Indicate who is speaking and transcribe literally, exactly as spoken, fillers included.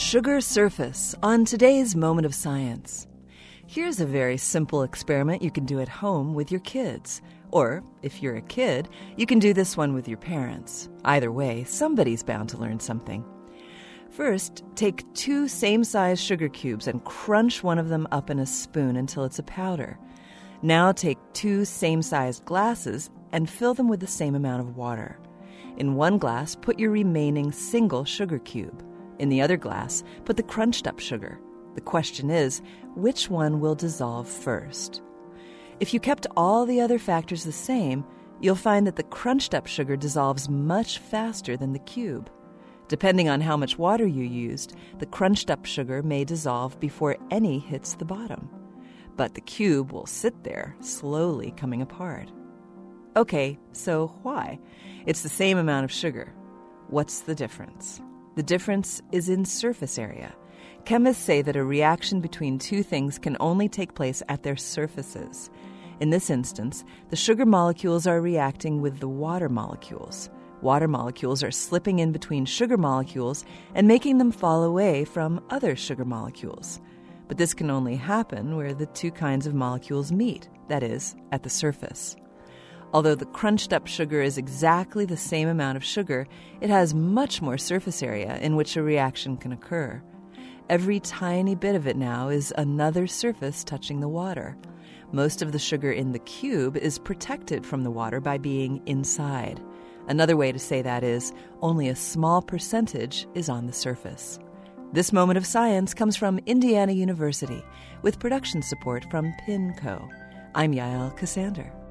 Speaker 1: Sugar surface on today's Moment of Science. Here's a very simple experiment you can do at home with your kids. Or, if you're a kid, you can do this one with your parents. Either way, somebody's bound to learn something. First, take two same-size sugar cubes and crunch one of them up in a spoon until it's a powder. Now take two same-sized glasses and fill them with the same amount of water. In one glass, put your remaining single sugar cube. In the other glass, put the crunched-up sugar. The question is, which one will dissolve first? If you kept all the other factors the same, you'll find that the crunched-up sugar dissolves much faster than the cube. Depending on how much water you used, the crunched-up sugar may dissolve before any hits the bottom. But the cube will sit there, slowly coming apart. Okay, so why? It's the same amount of sugar. What's the difference? The difference is in surface area. Chemists say that a reaction between two things can only take place at their surfaces. In this instance, the sugar molecules are reacting with the water molecules. Water molecules are slipping in between sugar molecules and making them fall away from other sugar molecules. But this can only happen where the two kinds of molecules meet, that is, at the surface. Although the crunched-up sugar is exactly the same amount of sugar, it has much more surface area in which a reaction can occur. Every tiny bit of it now is another surface touching the water. Most of the sugar in the cube is protected from the water by being inside. Another way to say that is, only a small percentage is on the surface. This Moment of Science comes from Indiana University, with production support from PINCO. I'm Yael Ksander.